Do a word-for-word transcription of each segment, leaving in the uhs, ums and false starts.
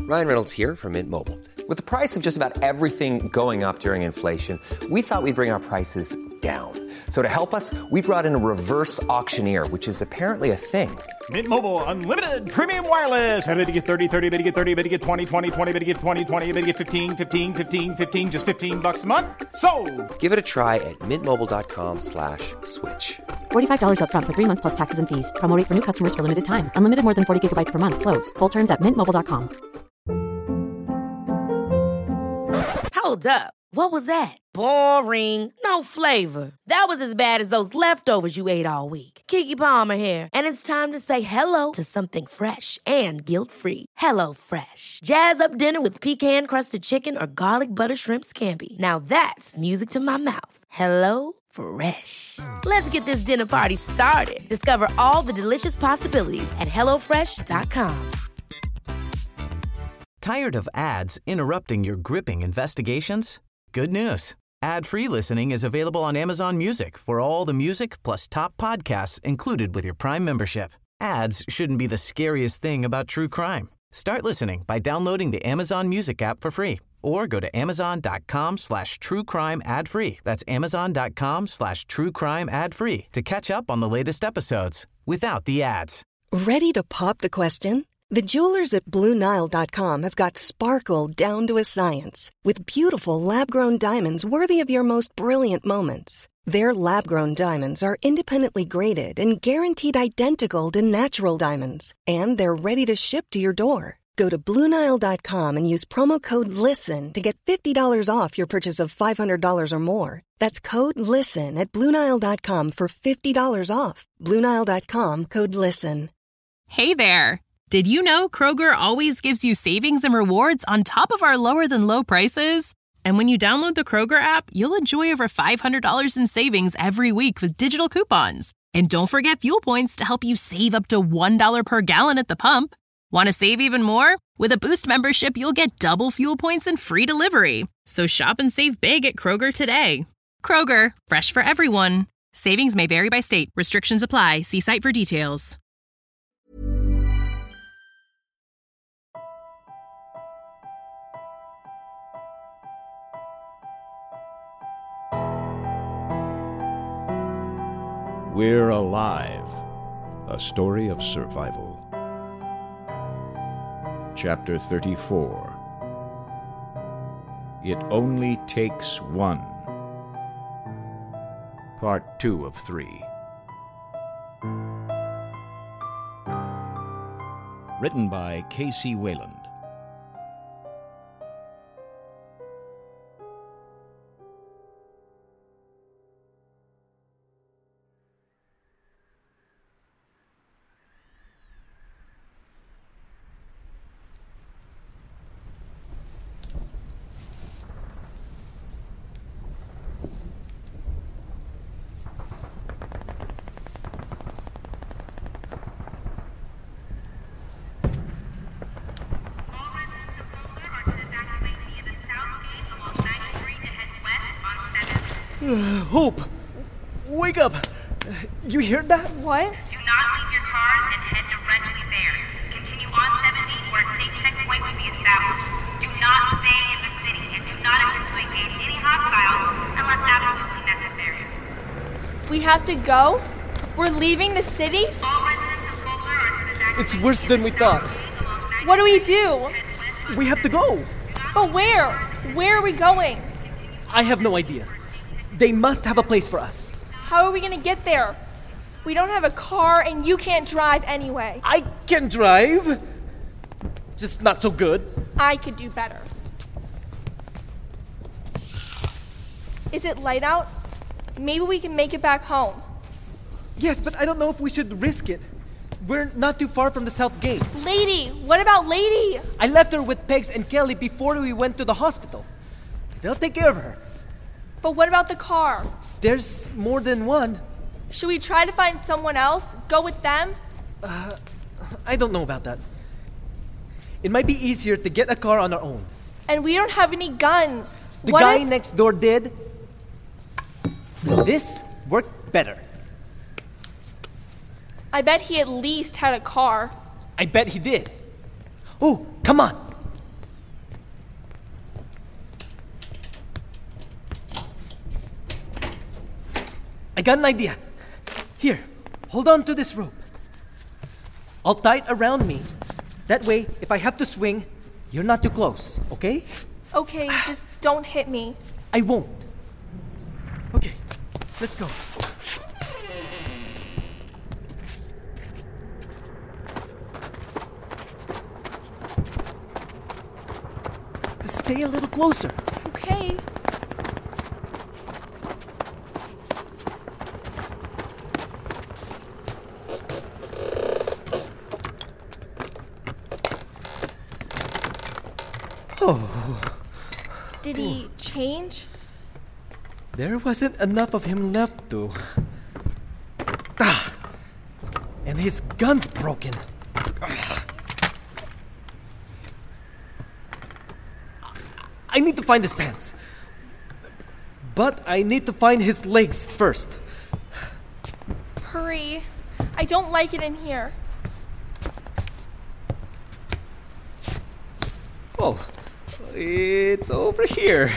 Ryan Reynolds here from Mint Mobile. With the price of just about everything going up during inflation, we thought we'd bring our prices down. So to help us, we brought in a reverse auctioneer, which is apparently a thing. Mint Mobile Unlimited Premium Wireless. How to get thirty, thirty, how to get thirty, how to get twenty, twenty, twenty, how to get twenty, twenty, how to get fifteen, fifteen, fifteen, fifteen, just fifteen bucks a month? Sold! Give it a try at mintmobile.com slash switch. forty-five dollars up front for three months plus taxes and fees. Promo rate for new customers for limited time. Unlimited more than forty gigabytes per month. Slows full terms at mint mobile dot com. Hold up. What was that? Boring. No flavor. That was as bad as those leftovers you ate all week. Keke Palmer here, and it's time to say hello to something fresh and guilt-free. Hello Fresh. Jazz up dinner with pecan-crusted chicken or garlic butter shrimp scampi. Now that's music to my mouth. Hello Fresh. Let's get this dinner party started. Discover all the delicious possibilities at hello fresh dot com. Tired of ads interrupting your gripping investigations? Good news. Ad-free listening is available on Amazon Music for all the music plus top podcasts included with your Prime membership. Ads shouldn't be the scariest thing about true crime. Start listening by downloading the Amazon Music app for free or go to amazon.com slash true crime ad free. That's amazon.com slash true crime ad free to catch up on the latest episodes without the ads. Ready to pop the question? The jewelers at Blue Nile dot com have got sparkle down to a science with beautiful lab-grown diamonds worthy of your most brilliant moments. Their lab-grown diamonds are independently graded and guaranteed identical to natural diamonds, and they're ready to ship to your door. Go to Blue Nile dot com and use promo code LISTEN to get fifty dollars off your purchase of five hundred dollars or more. That's code LISTEN at Blue Nile dot com for fifty dollars off. Blue Nile dot com, code LISTEN. Hey there! Did you know Kroger always gives you savings and rewards on top of our lower-than-low prices? And when you download the Kroger app, you'll enjoy over five hundred dollars in savings every week with digital coupons. And don't forget fuel points to help you save up to one dollar per gallon at the pump. Want to save even more? With a Boost membership, you'll get double fuel points and free delivery. So shop and save big at Kroger today. Kroger, fresh for everyone. Savings may vary by state. Restrictions apply. See site for details. We're Alive, a story of survival. Chapter thirty-four. It Only Takes One. Part two of three. Written by K C Wayland. Hope! Wake up! You hear that? What? Do not leave your cars and head directly there. Continue on seventy where a safe checkpoint will be established. Do not stay in the city and do not attempt to engage any hostiles unless absolutely necessary. We have to go? We're leaving the city? All residents of Boulder are to evacuate. It's worse than we thought. What do we do? We have to go. But where? Where are we going? I have no idea. They must have a place for us. How are we gonna get there? We don't have a car and you can't drive anyway. I can drive. Just not so good. I could do better. Is it light out? Maybe we can make it back home. Yes, but I don't know if we should risk it. We're not too far from the south gate. Lady! What about Lady? I left her with Pegs and Kelly before we went to the hospital. They'll take care of her. But what about the car? There's more than one. Should we try to find someone else? Go with them? Uh, I don't know about that. It might be easier to get a car on our own. And we don't have any guns. The what guy if... next door did. This worked better. I bet he at least had a car. I bet he did. Oh, come on. I got an idea. Here, hold on to this rope. I'll tie it around me. That way, if I have to swing, you're not too close, okay? Okay, just don't hit me. I won't. Okay, let's go. Stay a little closer. Okay. Oh. Did he change? There wasn't enough of him left, though. Ah. And his gun's broken. Ah. I need to find his pants. But I need to find his legs first. Hurry. I don't like it in here. Oh, it's over here.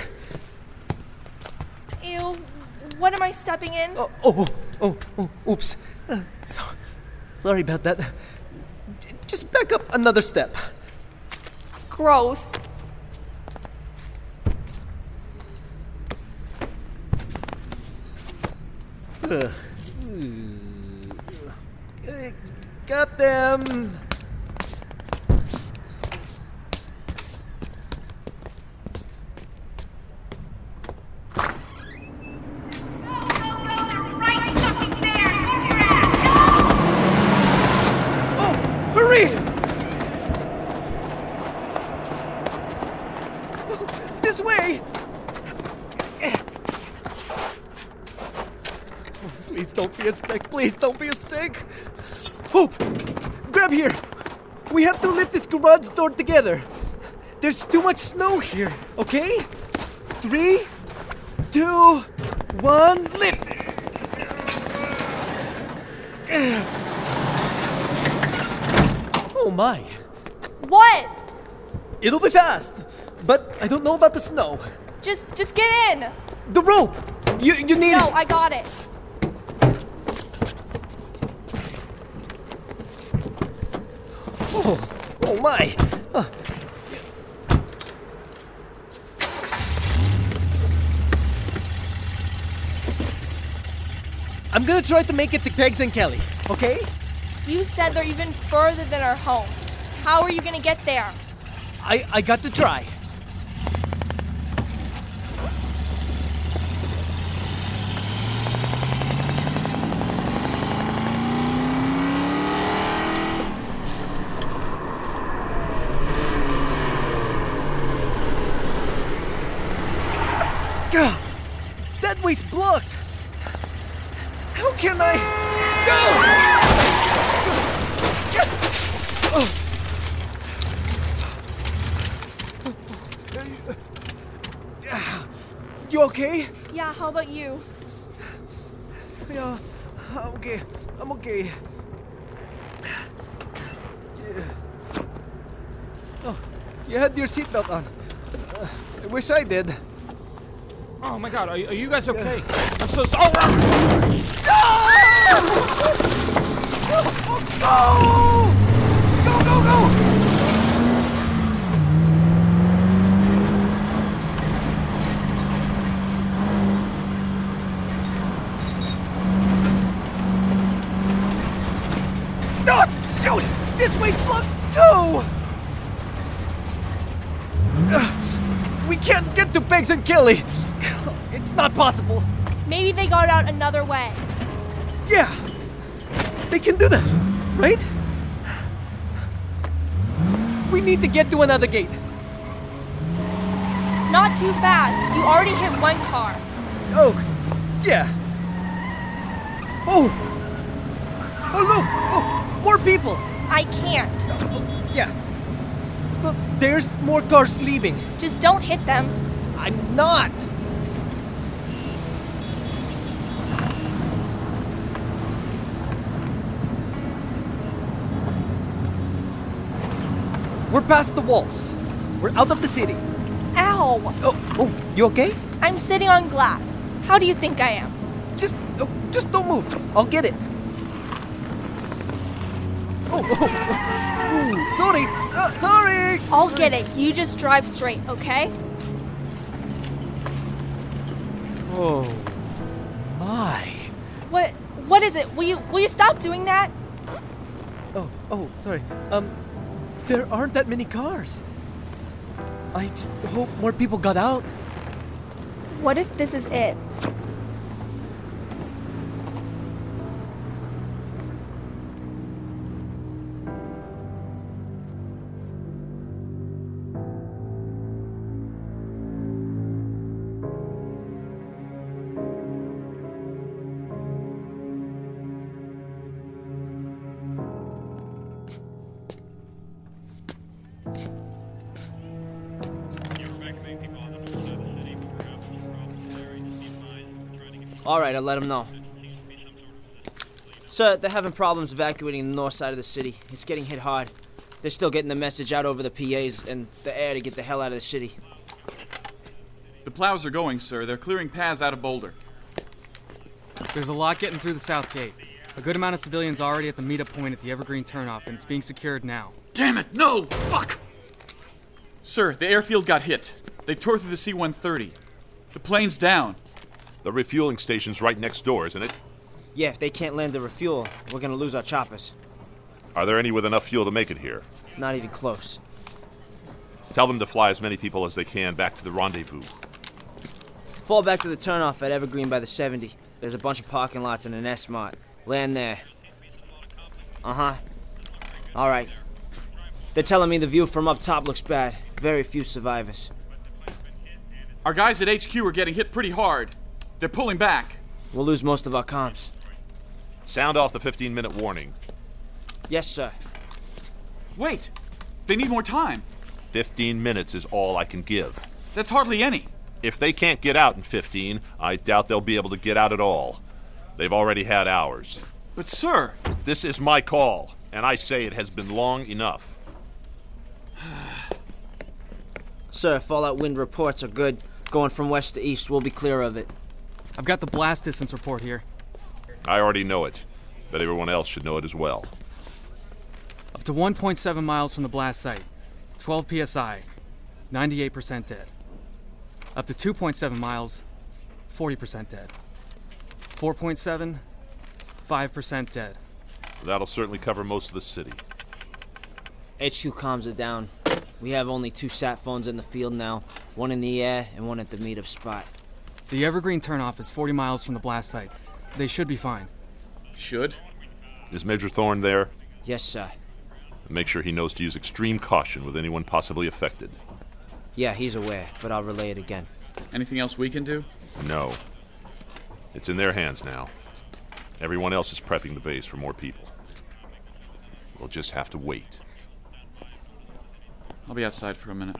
Ew, what am I stepping in? Oh, oh, oh, oh, oops. Uh, so, sorry about that. J- just back up another step. Gross. Ugh. Uh, got them. This way! Please don't be a stick. Please don't be a stick. Hope! Grab here. We have to lift this garage door together. There's too much snow here, okay? Three, two, one, lift! Oh my. What? It'll be fast, but I don't know about the snow. Just just get in. The rope! You you need No, it. I got it. Oh, oh my. Uh. I'm gonna try to make it to Pegs and Kelly, okay? You said they're even further than our home. How are you gonna get there? I, I got to try. Gah! That way's blocked! How can I go? Oh. You okay? Yeah, how about you? Yeah, I'm okay. I'm okay. Yeah. Oh, you had your seatbelt on. Uh, I wish I did. Oh my God, are, are you guys okay? I'm so sorry. Oh, go! Go, go, go! Oh, shoot! This way's blocked too! Uh, we can't get to Pegs and Kelly. It's not possible. Maybe they got out another way. Yeah, they can do that, right? We need to get to another gate. Not too fast. You already hit one car. Oh, yeah. Oh, oh look, oh, more people. I can't. Oh, yeah. But there's more cars leaving. Just don't hit them. I'm not. We're past the walls. We're out of the city. Ow! Oh, oh, you okay? I'm sitting on glass. How do you think I am? Just, oh, just don't move. I'll get it. Oh, oh, oh. Ooh, sorry. So- sorry. I'll get it. You just drive straight, okay? Oh, my. What? What is it? Will you will you stop doing that? Oh, oh, sorry. Um, there aren't that many cars. I just hope more people got out. What if this is it? Alright, I'll let them know. Sir, they're having problems evacuating the north side of the city. It's getting hit hard. They're still getting the message out over the P As and the air to get the hell out of the city. The plows are going, sir. They're clearing paths out of Boulder. There's a lot getting through the south gate. A good amount of civilians already at the meetup point at the Evergreen turnoff, and it's being secured now. Damn it, no! Fuck! Sir, the airfield got hit. They tore through the C one thirty. The plane's down. The refueling station's right next door, isn't it? Yeah, if they can't land the refuel, we're gonna lose our choppers. Are there any with enough fuel to make it here? Not even close. Tell them to fly as many people as they can back to the rendezvous. Fall back to the turnoff at Evergreen by the seventy. There's a bunch of parking lots and an S-Mart. Land there. Uh-huh. Alright. They're telling me the view from up top looks bad. Very few survivors. Our guys at H Q are getting hit pretty hard. They're pulling back. We'll lose most of our comms. Sound off the fifteen-minute warning. Yes, sir. Wait! They need more time. Fifteen minutes is all I can give. That's hardly any. If they can't get out in fifteen, I doubt they'll be able to get out at all. They've already had hours. But, sir... This is my call, and I say it has been long enough. Sir, fallout wind reports are good. Going from west to east, we'll be clear of it. I've got the blast distance report here. I already know it, but everyone else should know it as well. Up to one point seven miles from the blast site. twelve P S I. ninety-eight percent dead. Up to two point seven miles. forty percent dead. four point seven. five percent dead. That'll certainly cover most of the city. H Q comms are down. We have only two sat phones in the field now. One in the air and one at the meetup spot. The Evergreen turnoff is forty miles from the blast site. They should be fine. Should? Is Major Thorne there? Yes, sir. Make sure he knows to use extreme caution with anyone possibly affected. Yeah, he's aware, but I'll relay it again. Anything else we can do? No. It's in their hands now. Everyone else is prepping the base for more people. We'll just have to wait. I'll be outside for a minute.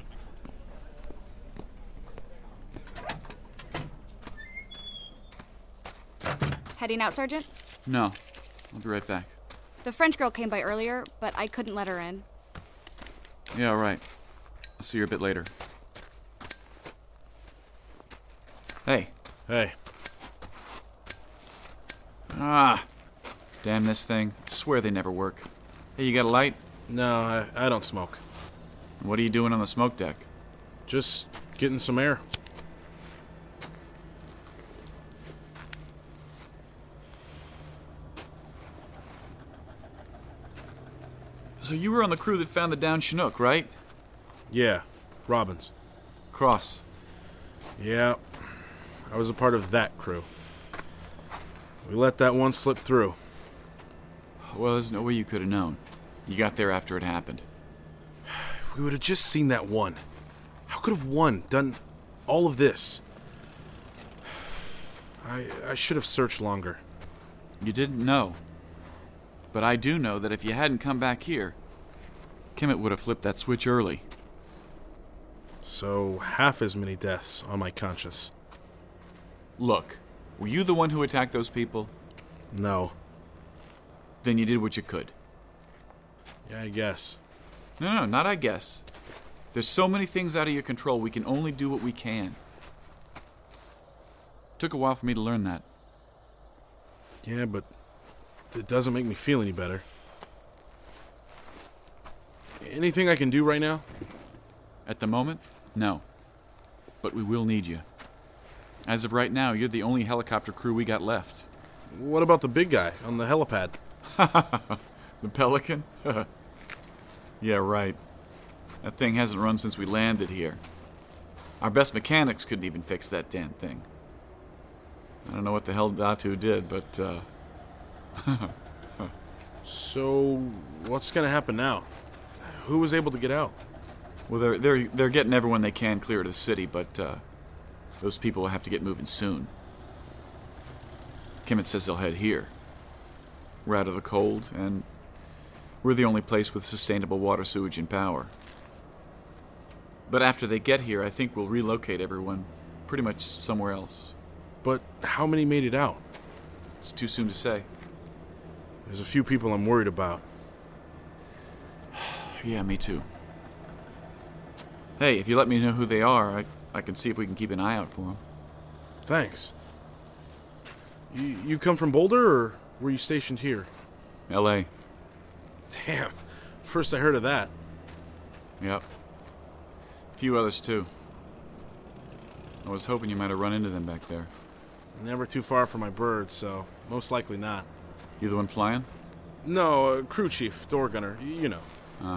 Heading out, Sergeant? No. I'll be right back. The French girl came by earlier, but I couldn't let her in. Yeah, all right. I'll see you a bit later. Hey. Hey. Ah. Damn this thing. I swear they never work. Hey, you got a light? No, I, I don't smoke. What are you doing on the smoke deck? Just getting some air. So you were on the crew that found the downed Chinook, right? Yeah, Robbins. Cross. Yeah, I was a part of that crew. We let that one slip through. Well, there's no way you could have known. You got there after it happened. If we would have just seen that one, how could have one done all of this? I I should have searched longer. You didn't know. But I do know that if you hadn't come back here, Kemet would have flipped that switch early. So, half as many deaths on my conscience. Look, were you the one who attacked those people? No. Then you did what you could. Yeah, I guess. No, no, not I guess. There's so many things out of your control, we can only do what we can. Took a while for me to learn that. Yeah, but it doesn't make me feel any better. Anything I can do right now? At the moment, no. But we will need you. As of right now, you're the only helicopter crew we got left. What about the big guy on the helipad? The Pelican? Yeah, right. That thing hasn't run since we landed here. Our best mechanics couldn't even fix that damn thing. I don't know what the hell Datu did, but, uh... So, what's gonna happen now? Who was able to get out? Well, they're, they're, they're getting everyone they can clear to the city, but, uh... those people will have to get moving soon. Kemet says they'll head here. We're out of the cold, and we're the only place with sustainable water, sewage, and power. But after they get here, I think we'll relocate everyone pretty much somewhere else. But how many made it out? It's too soon to say. There's a few people I'm worried about. Yeah, me too. Hey, if you let me know who they are, I, I can see if we can keep an eye out for them. Thanks. You, you come from Boulder, or were you stationed here? L A Damn. First I heard of that. Yep. A few others, too. I was hoping you might have run into them back there. Never too far from my birds, so most likely not. You the one flying? No, uh, crew chief, door gunner, y- you know. Uh.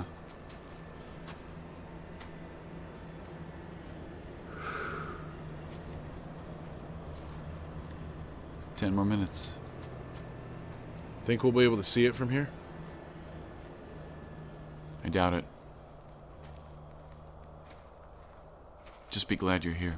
Ten more minutes. Think we'll be able to see it from here? I doubt it. Just be glad you're here.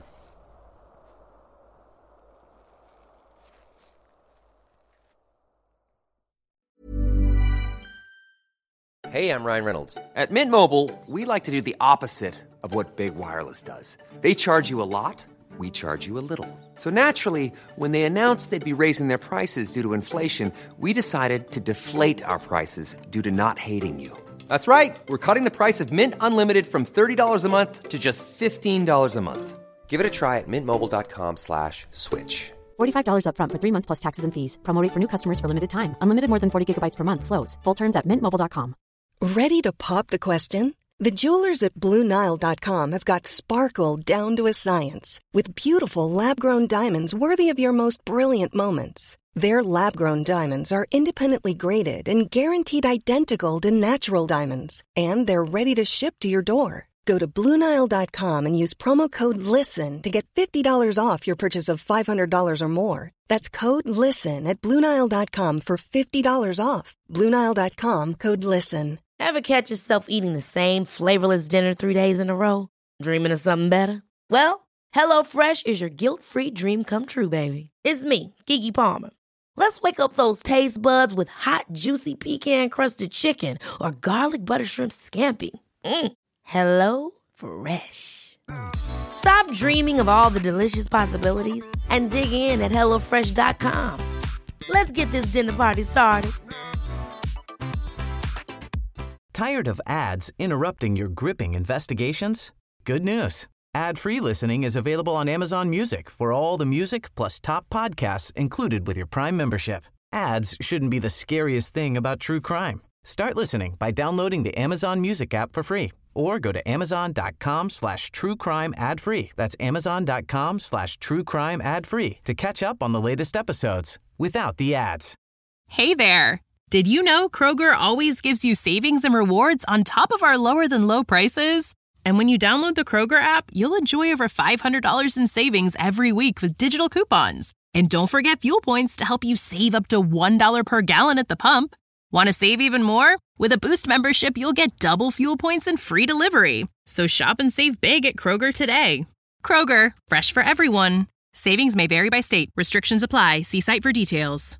Hey, I'm Ryan Reynolds. At Mint Mobile, we like to do the opposite of what Big Wireless does. They charge you a lot, we charge you a little. So naturally, when they announced they'd be raising their prices due to inflation, we decided to deflate our prices due to not hating you. That's right. We're cutting the price of Mint Unlimited from thirty dollars a month to just fifteen dollars a month. Give it a try at mintmobile.com slash switch. forty-five dollars up front for three months plus taxes and fees. Promo rate for new customers for limited time. Unlimited more than forty gigabytes per month. Slows full terms at mint mobile dot com. Ready to pop the question? The jewelers at Blue Nile dot com have got sparkle down to a science with beautiful lab-grown diamonds worthy of your most brilliant moments. Their lab-grown diamonds are independently graded and guaranteed identical to natural diamonds, and they're ready to ship to your door. Go to Blue Nile dot com and use promo code LISTEN to get fifty dollars off your purchase of five hundred dollars or more. That's code LISTEN at Blue Nile dot com for fifty dollars off. Blue Nile dot com, code LISTEN. Ever catch yourself eating the same flavorless dinner three days in a row? Dreaming of something better? Well, HelloFresh is your guilt-free dream come true, baby. It's me, Keke Palmer. Let's wake up those taste buds with hot, juicy pecan-crusted chicken or garlic butter shrimp scampi. Mm. Hello Fresh. Stop dreaming of all the delicious possibilities and dig in at hello fresh dot com. Let's get this dinner party started. Tired of ads interrupting your gripping investigations? Good news. Ad-free listening is available on Amazon Music for all the music plus top podcasts included with your Prime membership. Ads shouldn't be the scariest thing about true crime. Start listening by downloading the Amazon Music app for free or go to amazon.com slash true crime ad free. That's amazon.com slash true crime ad free to catch up on the latest episodes without the ads. Hey there. Did you know Kroger always gives you savings and rewards on top of our lower than low prices? And when you download the Kroger app, you'll enjoy over five hundred dollars in savings every week with digital coupons. And don't forget fuel points to help you save up to one dollar per gallon at the pump. Want to save even more? With a Boost membership, you'll get double fuel points and free delivery. So shop and save big at Kroger today. Kroger, fresh for everyone. Savings may vary by state. Restrictions apply. See site for details.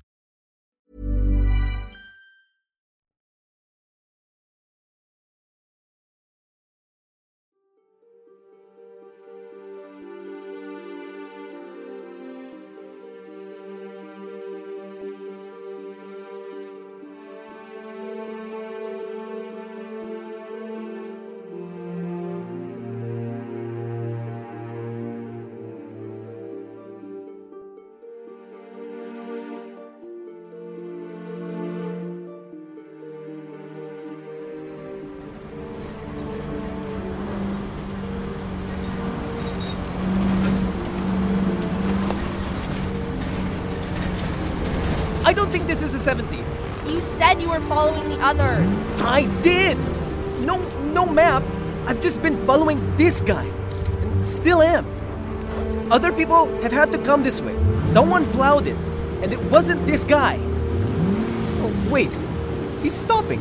don't think this is a seventy. You said you were following the others. I did! No, no map. I've just been following this guy. And still am. Other people have had to come this way. Someone plowed it. And it wasn't this guy. Oh, wait. He's stopping.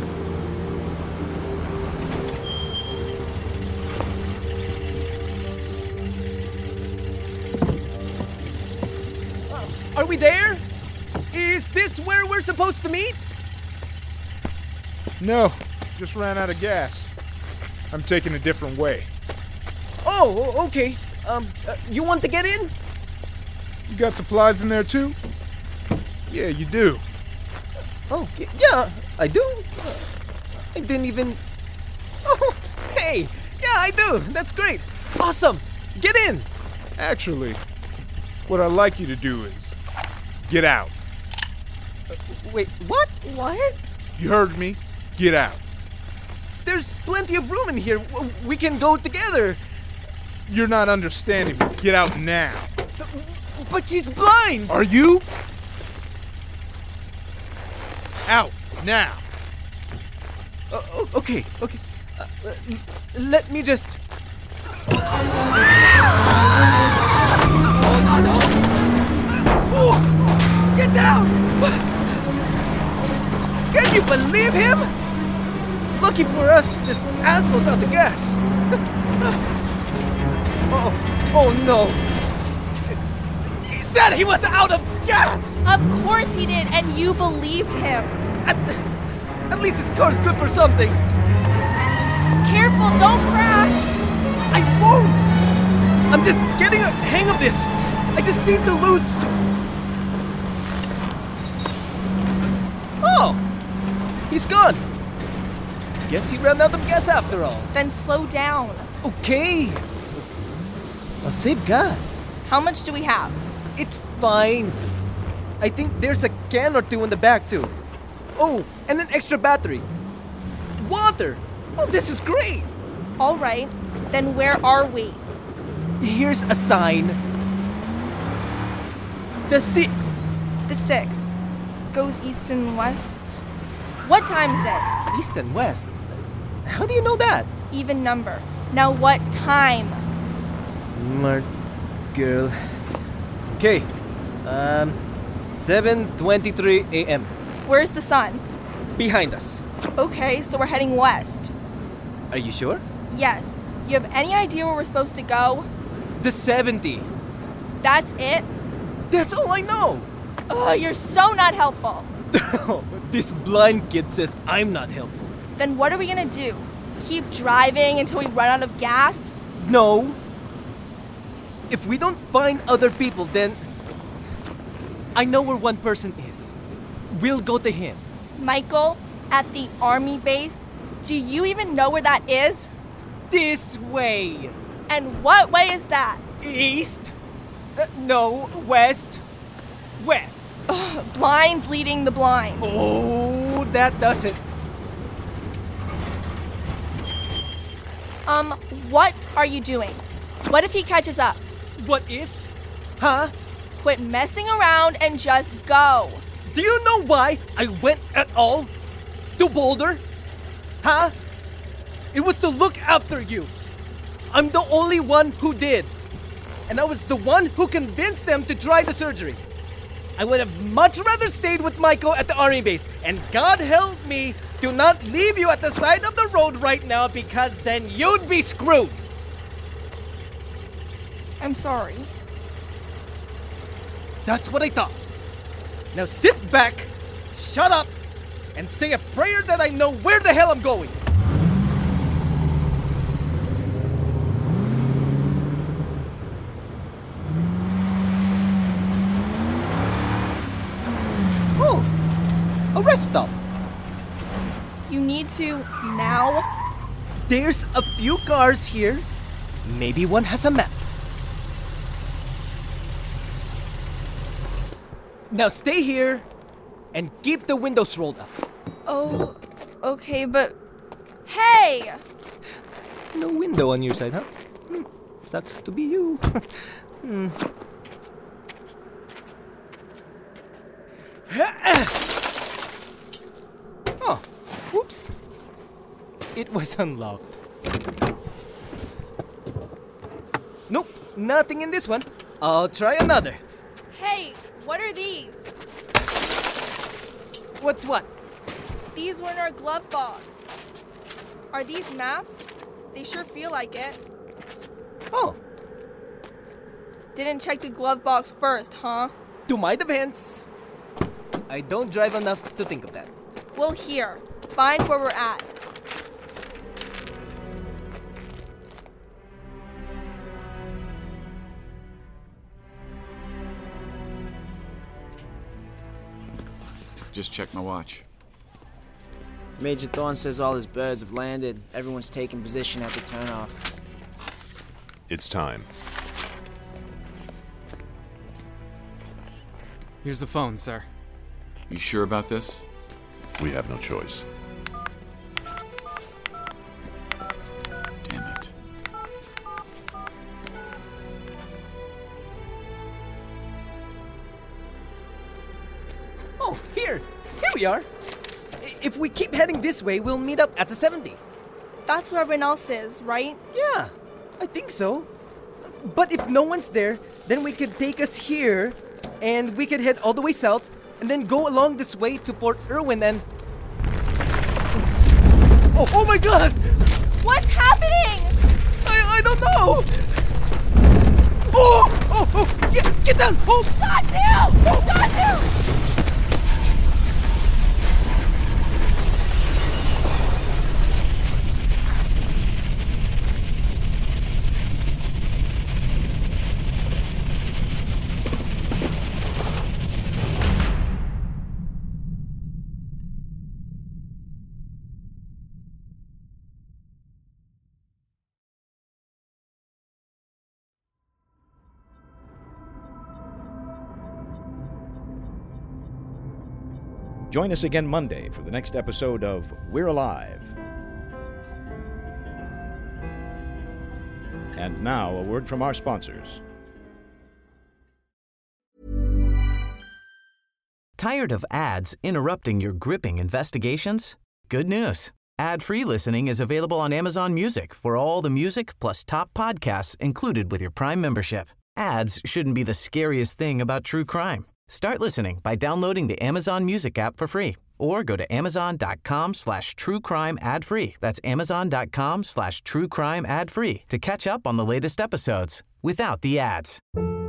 Are we there? Is this where we're supposed to meet? No, just ran out of gas. I'm taking a different way. Oh, okay. Um, uh, you want to get in? You got supplies in there too? Yeah, you do. Oh, y- yeah, I do. Uh, I didn't even... Oh, hey, yeah, I do. That's great. Awesome. Get in. Actually, what I'd like you to do is get out. Uh, wait, what? What? You heard me. Get out. There's plenty of room in here. W- We can go together. You're not understanding me. Get out now. But she's blind. Are you? Out now. Uh, o- okay, okay. Uh, uh, l- let me just... Oh, no. Oh, get down! Can you believe him? Lucky for us, this asshole's out the gas. oh, oh no. He said he was out of gas! Of course he did, and you believed him. At, at least his car's good for something. Careful, don't crash. I won't! I'm just getting a hang of this. I just need to lose... Oh! He's gone. Guess he ran out of gas after all. Then slow down. Okay. I'll save gas. How much do we have? It's fine. I think there's a can or two in the back too. Oh, and an extra battery. Water. Oh, this is great. All right. Then where are we? Here's a sign. The six. The six. Goes east and west. What time is it? East and west? How do you know that? Even number. Now what time? Smart girl. Okay. Um, seven twenty-three a.m. Where's the sun? Behind us. Okay, so we're heading west. Are you sure? Yes. You have any idea where we're supposed to go? The seventy. That's it? That's all I know. Oh, you're so not helpful. This blind kid says I'm not helpful. Then what are we gonna do? Keep driving until we run out of gas? No. If we don't find other people, then I know where one person is. We'll go to him. Michael, at the army base? Do you even know where that is? This way. And what way is that? East? Uh, no, west. West. Ugh, blind leading the blind. Oh, that does it. Um, what are you doing? What if he catches up? What if? Huh? Quit messing around and just go. Do you know why I went at all? To Boulder? Huh? It was to look after you. I'm the only one who did. And I was the one who convinced them to try the surgery. I would have much rather stayed with Michael at the army base. And God help me, do not leave you at the side of the road right now, because then you'd be screwed. I'm sorry. That's what I thought. Now sit back, shut up, and say a prayer that I know where the hell I'm going. Oh, a rest stop. You need to now? There's a few cars here. Maybe one has a map. Now stay here and keep the windows rolled up. Oh, okay, but... Hey! No window on your side, huh? Hmm. Sucks to be you. hmm. Oh, whoops. It was unlocked. Nope, nothing in this one. I'll try another. Hey, what are these? What's what? These were in our glove box. Are these maps? They sure feel like it. Oh. Didn't check the glove box first, huh? To my defense, I don't drive enough to think of that. Well, here. Find where we're at. Just check my watch. Major Thorne says all his birds have landed. Everyone's taking position at the turnoff. It's time. Here's the phone, sir. You sure about this? We have no choice. Damn it. Oh, here. Here we are. I- If we keep heading this way, we'll meet up at the seventy. That's where everyone else is, right? Yeah, I think so. But if no one's there, then we could take us here, and we could head all the way south, and then go along this way to Fort Irwin and... Oh, oh my God! What's happening? I, I don't know! Oh! Oh! Oh! Get, get down! Oh! Got to! Got to! Join us again Monday for the next episode of We're Alive. And now, a word from our sponsors. Tired of ads interrupting your gripping investigations? Good news. Ad-free listening is available on Amazon Music for all the music plus top podcasts included with your Prime membership. Ads shouldn't be the scariest thing about true crime. Start listening by downloading the Amazon Music app for free or go to amazon.com slash true crime ad free. That's amazon.com slash true crime ad free to catch up on the latest episodes without the ads.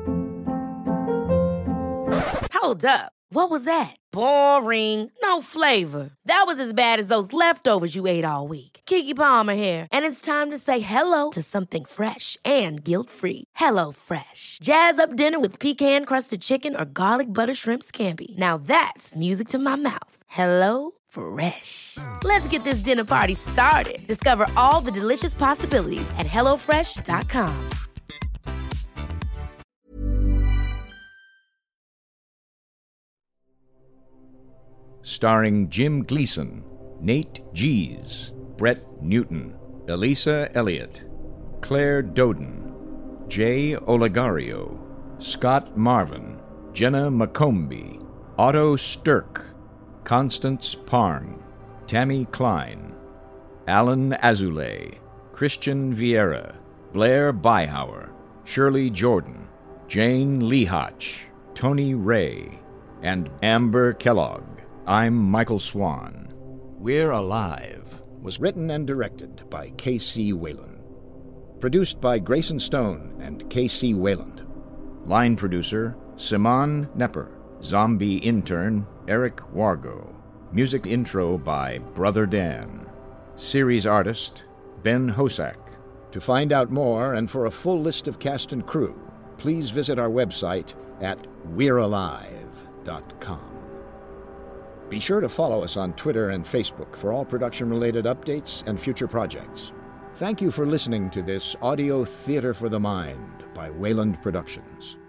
Hold up. What was that? Boring. No flavor. That was as bad as those leftovers you ate all week. Keke Palmer here, and it's time to say hello to something fresh and guilt-free. Hello Fresh. Jazz up dinner with pecan-crusted chicken or garlic butter shrimp scampi. Now that's music to my mouth. Hello Fresh. Let's get this dinner party started. Discover all the delicious possibilities at hello fresh dot com. Starring Jim Gleason, Nate Gies, Brett Newton, Elisa Elliott, Claire Doden, Jay Olegario, Scott Marvin, Jenna McCombie, Otto Stirk, Constance Parng, Tammy Klein, Alan Azulay, Christian Vieira, Blair Byhauer, Shirley Jordan, Jane Lehotch, Tony Ray, and Amber Kellogg. I'm Michael Swan. We're Alive was written and directed by K C. Wayland. Produced by Grayson Stone and K C. Wayland. Line producer, Simon Nepper. Zombie intern, Eric Wargo. Music intro by Brother Dan. Series artist, Ben Hosak. To find out more and for a full list of cast and crew, please visit our website at we're alive dot com. Be sure to follow us on Twitter and Facebook for all production-related updates and future projects. Thank you for listening to this audio theater for the mind by Wayland Productions.